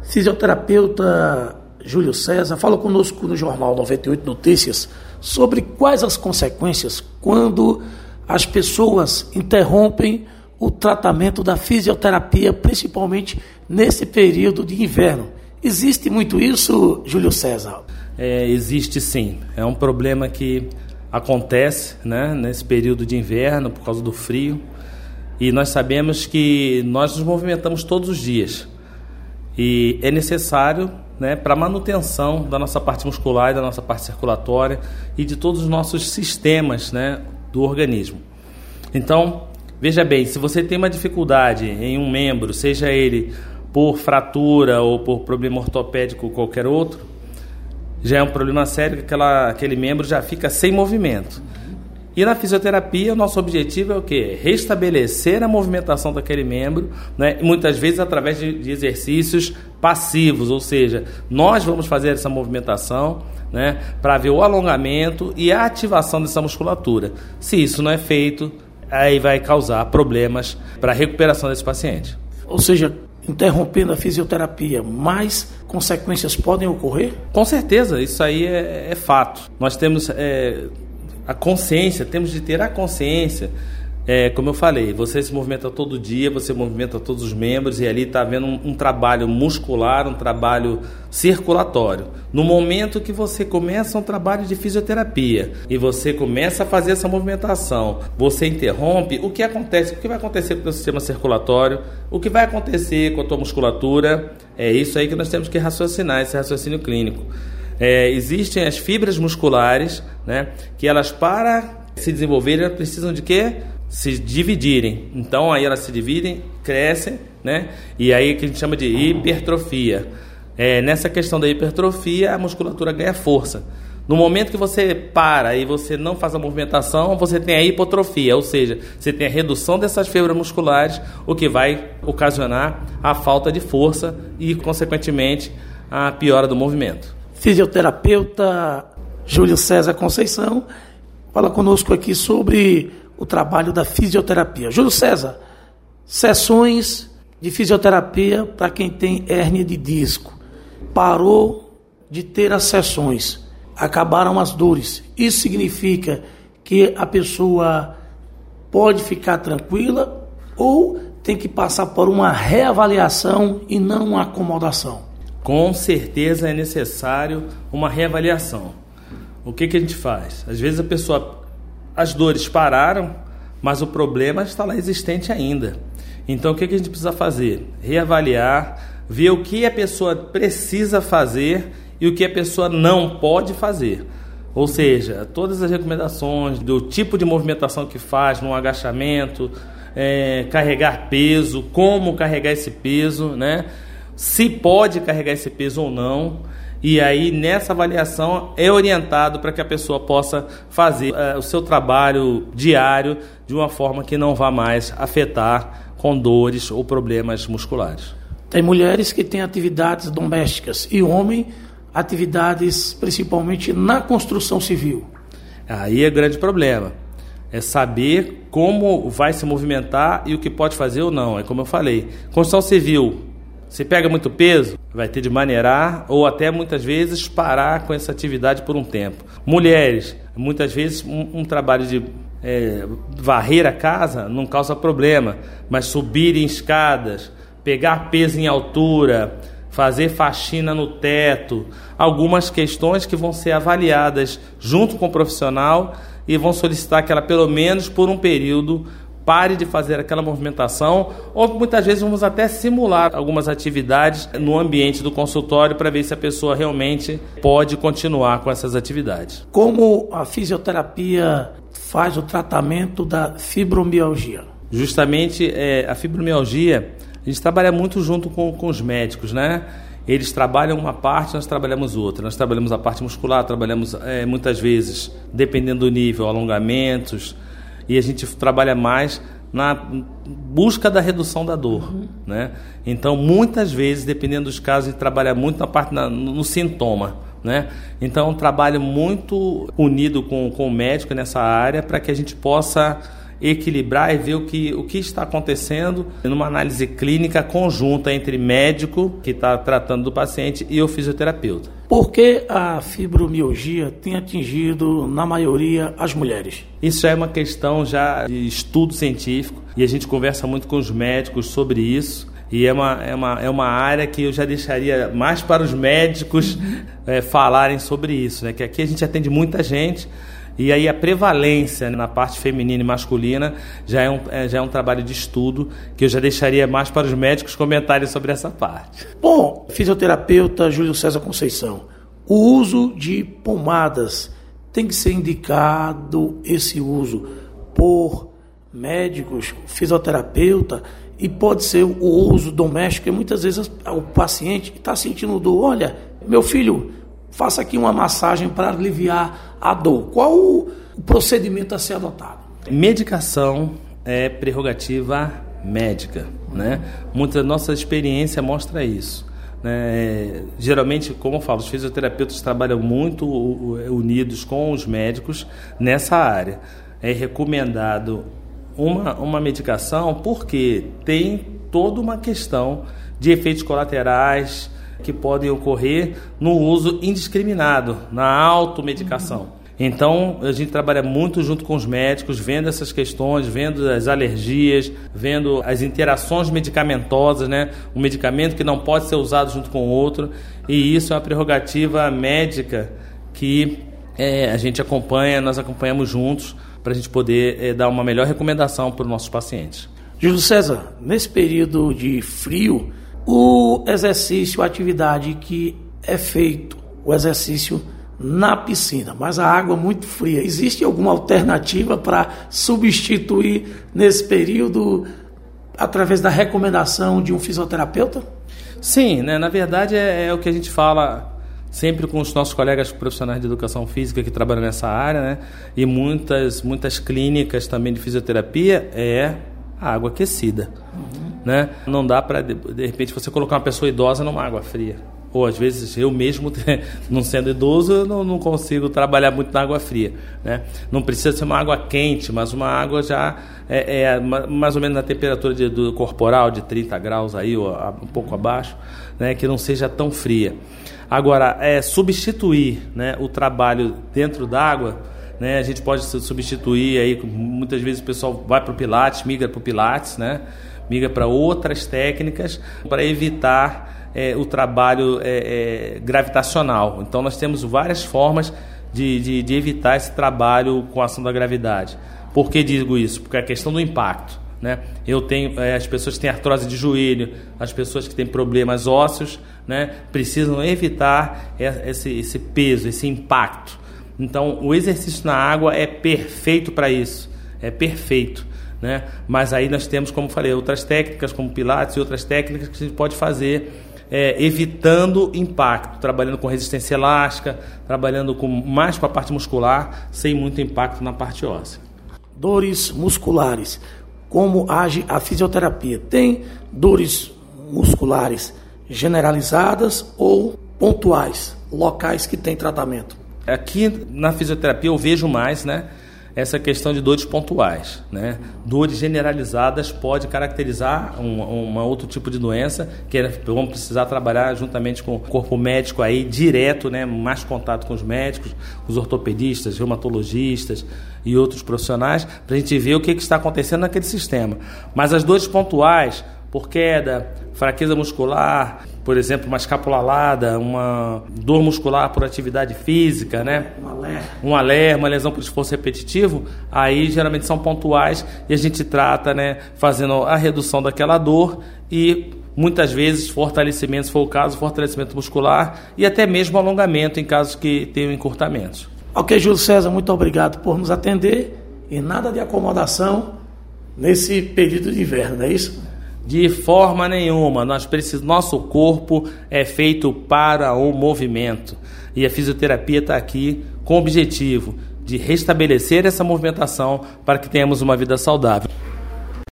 Fisioterapeuta Júlio César fala conosco no Jornal 98 Notícias sobre quais as consequências quando as pessoas interrompem o tratamento da fisioterapia, principalmente nesse período de inverno. Existe muito isso, Júlio César? Existe sim. É um problema que acontece, né, nesse período de inverno por causa do frio. E nós sabemos que nós nos movimentamos todos os dias. E é necessário, né, para a manutenção da nossa parte muscular e da nossa parte circulatória e de todos os nossos sistemas, né, do organismo. Então, veja bem, se você tem uma dificuldade em um membro, seja ele por fratura ou por problema ortopédico ou qualquer outro, já é um problema sério que aquele membro já fica sem movimento. E na fisioterapia, o nosso objetivo é o quê? Restabelecer a movimentação daquele membro, né? E muitas vezes através de exercícios passivos, ou seja, nós vamos fazer essa movimentação, né, para ver o alongamento e a ativação dessa musculatura. Se isso não é feito, aí vai causar problemas para a recuperação desse paciente. Ou seja, interrompendo a fisioterapia, mais consequências podem ocorrer? Com certeza, isso aí é fato. Nós temos a consciência, temos de ter a consciência, como eu falei, você se movimenta todo dia, você movimenta todos os membros e ali está havendo um trabalho muscular, um trabalho circulatório. No momento que você começa um trabalho de fisioterapia e você começa a fazer essa movimentação, você interrompe, o que acontece? O que vai acontecer com o teu sistema circulatório? O que vai acontecer com a tua musculatura? É isso aí que nós temos que raciocinar, esse raciocínio clínico. Existem as fibras musculares, né, que elas, para se desenvolverem, elas precisam de quê? Se dividirem. Então aí elas se dividem, crescem, né, e aí que a gente chama de hipertrofia. Nessa questão da hipertrofia, a musculatura ganha força. No momento que você para e você não faz a movimentação, você tem a hipotrofia, ou seja, você tem a redução dessas fibras musculares, o que vai ocasionar a falta de força e, consequentemente, a piora do movimento. Fisioterapeuta Júlio César Conceição fala conosco aqui sobre o trabalho da fisioterapia. Júlio César, sessões de fisioterapia para quem tem hérnia de disco. Parou de ter as sessões, acabaram as dores. Isso significa que a pessoa pode ficar tranquila ou tem que passar por uma reavaliação e não uma acomodação? Com certeza é necessário uma reavaliação. O que a gente faz? Às vezes as dores pararam, mas o problema está lá existente ainda. Então o que a gente precisa fazer? Reavaliar, ver o que a pessoa precisa fazer e o que a pessoa não pode fazer. Ou seja, todas as recomendações do tipo de movimentação que faz no agachamento, carregar peso, como carregar esse peso, né? Se pode carregar esse peso ou não, e aí nessa avaliação é orientado para que a pessoa possa fazer o seu trabalho diário de uma forma que não vá mais afetar com dores ou problemas musculares. Tem mulheres que têm atividades domésticas e homem atividades principalmente na construção civil. Aí é grande problema. É saber como vai se movimentar e o que pode fazer ou não. É como eu falei, construção civil. Se pega muito peso, vai ter de maneirar ou até muitas vezes parar com essa atividade por um tempo. Mulheres, muitas vezes um trabalho de varrer a casa não causa problema, mas subir em escadas, pegar peso em altura, fazer faxina no teto, algumas questões que vão ser avaliadas junto com o profissional e vão solicitar que ela pelo menos por um período pare de fazer aquela movimentação, ou muitas vezes vamos até simular algumas atividades no ambiente do consultório para ver se a pessoa realmente pode continuar com essas atividades. Como a fisioterapia faz o tratamento da fibromialgia? Justamente a fibromialgia, a gente trabalha muito junto com os médicos, né? Eles trabalham uma parte, nós trabalhamos outra. Nós trabalhamos a parte muscular, trabalhamos muitas vezes, dependendo do nível, alongamentos, e a gente trabalha mais na busca da redução da dor, né? Então, muitas vezes, dependendo dos casos, a gente trabalha muito na parte no sintoma, né? Então, um trabalho muito unido com o médico nessa área para que a gente possa equilibrar e ver o que está acontecendo numa análise clínica conjunta entre médico, que está tratando do paciente, e o fisioterapeuta. Por que a fibromialgia tem atingido, na maioria, as mulheres? Isso já é uma questão já de estudo científico e a gente conversa muito com os médicos sobre isso. E é uma área que eu já deixaria mais para os médicos falarem sobre isso, né? Que aqui a gente atende muita gente e aí a prevalência na parte feminina e masculina já é um trabalho de estudo que eu já deixaria mais para os médicos comentarem sobre essa parte. Bom, fisioterapeuta Júlio César Conceição, o uso de pomadas tem que ser indicado esse uso por médicos, fisioterapeuta, e pode ser o uso doméstico, e muitas vezes o paciente está sentindo dor. Olha, meu filho, faça aqui uma massagem para aliviar a dor. Qual o procedimento a ser adotado? Medicação é prerrogativa médica, né? Muita nossa experiência mostra isso. Geralmente, como eu falo, os fisioterapeutas trabalham muito unidos com os médicos nessa área. É recomendado uma medicação porque tem toda uma questão de efeitos colaterais que podem ocorrer no uso indiscriminado, na automedicação. Então, a gente trabalha muito junto com os médicos, vendo essas questões, vendo as alergias, vendo as interações medicamentosas, né? Um medicamento que não pode ser usado junto com o outro, e isso é uma prerrogativa médica que a gente acompanha, nós acompanhamos juntos, para a gente poder dar uma melhor recomendação para os nossos pacientes. Júlio César, nesse período de frio, o exercício, a atividade que é feito, o exercício na piscina, mas a água muito fria, existe alguma alternativa para substituir nesse período através da recomendação de um fisioterapeuta? Sim, né? Na verdade é o que a gente fala sempre com os nossos colegas profissionais de educação física que trabalham nessa área, né? E muitas clínicas também de fisioterapia é a água aquecida, né? Não dá para, de repente, você colocar uma pessoa idosa numa água fria. Ou, às vezes, eu mesmo, não sendo idoso, eu não consigo trabalhar muito na água fria, né? Não precisa ser uma água quente, mas uma água já mais ou menos na temperatura do corporal, de 30 graus, aí, ou um pouco abaixo, né? Que não seja tão fria. Agora, substituir, né, o trabalho dentro d'água, né, a gente pode substituir, aí, muitas vezes o pessoal vai para o Pilates, migra para o Pilates, né, migra para outras técnicas para evitar o trabalho gravitacional. Então, nós temos várias formas de evitar esse trabalho com a ação da gravidade. Por que digo isso? Porque a questão do impacto. Né? As pessoas que têm artrose de joelho, as pessoas que têm problemas ósseos, né, precisam evitar esse peso, esse impacto. Então, o exercício na água é perfeito para isso, é perfeito, né? Mas aí nós temos, como falei, outras técnicas como Pilates e outras técnicas que a gente pode fazer evitando impacto, trabalhando com resistência elástica, trabalhando mais com a parte muscular, sem muito impacto na parte óssea. Dores musculares. Como age a fisioterapia? Tem dores musculares generalizadas ou pontuais, locais que tem tratamento? Aqui na fisioterapia eu vejo mais, né, essa questão de dores pontuais, né? Dores generalizadas pode caracterizar um outro tipo de doença que vamos precisar trabalhar juntamente com o corpo médico aí direto, né? Mais contato com os médicos, os ortopedistas, reumatologistas e outros profissionais para a gente ver o que está acontecendo naquele sistema. Mas as dores pontuais, por queda, fraqueza muscular, por exemplo, uma escapulalada, uma dor muscular por atividade física, né? Uma lesão por esforço repetitivo, aí geralmente são pontuais e a gente trata, né, fazendo a redução daquela dor e muitas vezes fortalecimento, se for o caso, fortalecimento muscular e até mesmo alongamento em casos que tenham encurtamentos. Ok, Júlio César, muito obrigado por nos atender e nada de acomodação nesse período de inverno, não é isso? De forma nenhuma, nosso corpo é feito para o movimento e a fisioterapia está aqui com o objetivo de restabelecer essa movimentação para que tenhamos uma vida saudável.